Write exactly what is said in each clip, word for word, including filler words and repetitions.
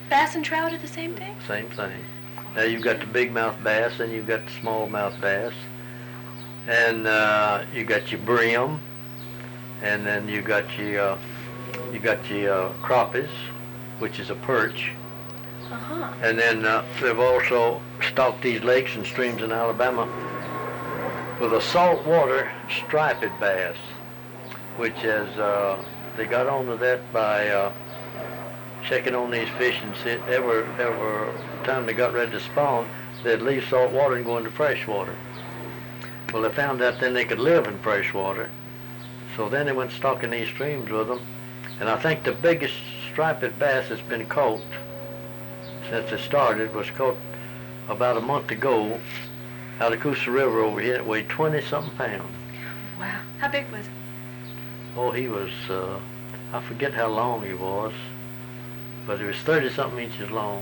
Bass and trout are the same thing? Same thing. Now you've got the big mouth bass and you've got the small mouth bass. And uh, you got your brim, and then you got your uh, you got your uh, crappies, which is a perch. Uh-huh. And then uh, they've also stocked these lakes and streams in Alabama with a saltwater striped bass, which is, uh, they got onto that by uh, checking on these fish and see every, every time they got ready to spawn, they'd leave salt water and go into fresh water. Well, they found out then they could live in fresh water, so then they went stocking these streams with them. And I think the biggest striped bass that's been caught since it started was caught about a month ago out of Coosa River over here. It weighed twenty something pounds. Wow. How big was it? Oh, he was, uh, I forget how long he was, but he was thirty something inches long.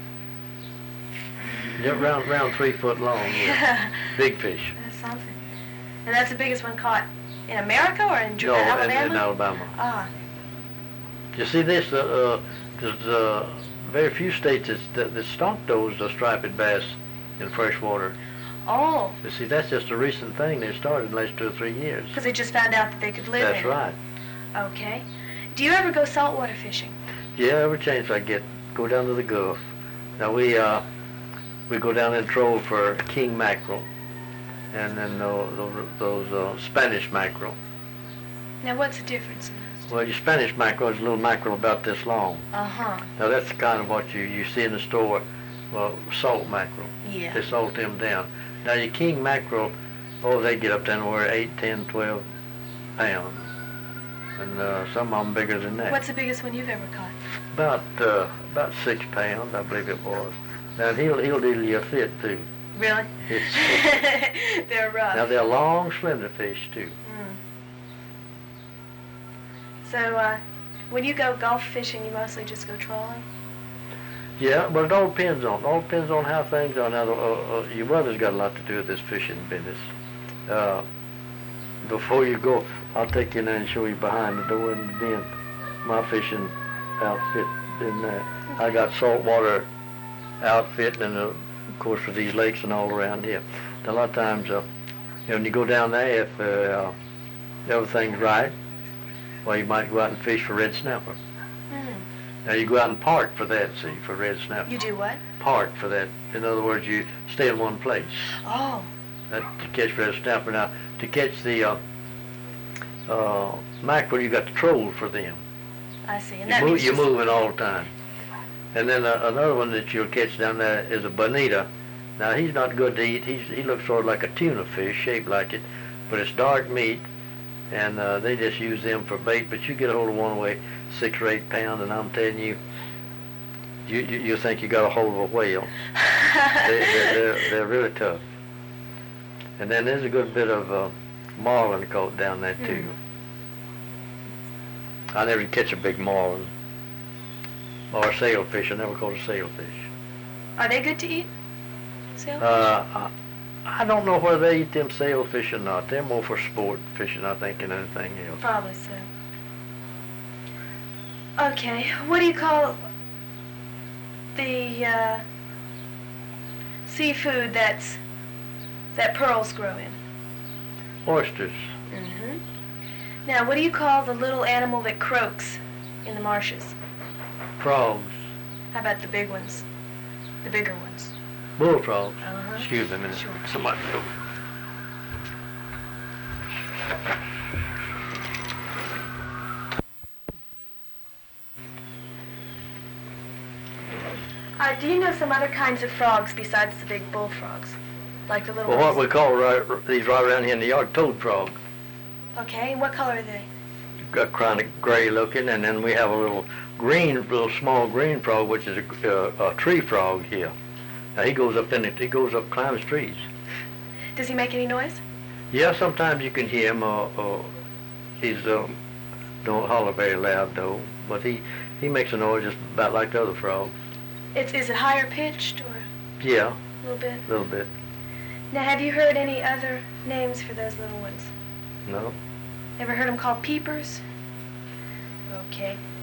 Yeah, around, around three foot long, yeah. Big fish. That's something. And that's the biggest one caught in America or in no, Alabama? in, in Alabama. Ah. You see this, uh, uh, there's uh, very few states that, that stock those uh, striped bass in fresh water. Oh. You see, that's just a recent thing they started in the last two or three years. Because they just found out that they could live That's in right. it. Okay. Do you ever go saltwater fishing? Yeah, every chance I get, go down to the Gulf. Now we uh, we go down and troll for king mackerel, and then those, those uh, Spanish mackerel. Now what's the difference in those? Well, your Spanish mackerel is a little mackerel about this long. Uh-huh. Now that's the kind of what you, you see in the store, well, salt mackerel. Yeah. They salt them down. Now your king mackerel, oh, they get up to anywhere eight, ten, twelve pounds. And uh, some of them bigger than that. What's the biggest one you've ever caught? About uh, about six pounds, I believe it was. Now he'll he'll deal you a fit too. Really? It's, they're rough. now they're long, slender fish too. Mm. So uh, when you go golf fishing, you mostly just go trolling? Yeah, but it all depends on it all depends on how things are. Now, uh, uh, your weather's got a lot to do with this fishing business. Uh, before you go, I'll take you in there and show you behind the door and then my fishing outfit in there. I got saltwater outfit and uh, of course for these lakes and all around here. A lot of times, uh, you know, when you go down there, if uh, everything's right, well, you might go out and fish for red snapper. Now you go out and park for that, see, for red snapper. You do what? Park for that. In other words, you stay in one place. Oh. That, to catch red snapper. Now, to catch the uh, uh, mackerel, you got to troll for them. I see. And you that move, means you're just... moving all the time. And then uh, another one that you'll catch down there is a bonita. Now he's not good to eat. He's, he looks sort of like a tuna fish, shaped like it, but it's dark meat, and uh, they just use them for bait. But you get a hold of one way. Six or eight pounds, and I'm telling you, you you, you think you got a hold of a whale. they, they're, they're, they're really tough. And then there's a good bit of uh, marlin caught down there too. Mm. I never catch a big marlin or a sailfish. I never caught a sailfish. Are they good to eat? Sailfish? Uh, I, I don't know whether they eat them sailfish or not. They're more for sport fishing, I think, than anything else. Probably so. Okay, what do you call the uh, seafood that's that pearls grow in? Oysters. Mm-hmm. Now, what do you call the little animal that croaks in the marshes? Frogs. How about the big ones? The bigger ones? Bullfrogs. Uh-huh. Excuse me a minute. Sure. Somebody go. Uh, do you know some other kinds of frogs besides the big bullfrogs? Like the little Well, ones? what we call right, these right around here in the yard, toad frog. Okay, and what color are they? Got kind of gray looking, and then we have a little green, little small green frog, which is a, uh, a tree frog here. Now he goes up in it, he goes up, climbs trees. Does he make any noise? Yeah, sometimes you can hear him. Uh, uh, he's um, don't holler very loud though, but he he makes a noise just about like the other frogs. It's, is it higher pitched or Yeah, a little bit? a little bit. Now, have you heard any other names for those little ones? No. Ever heard them called peepers? Okay.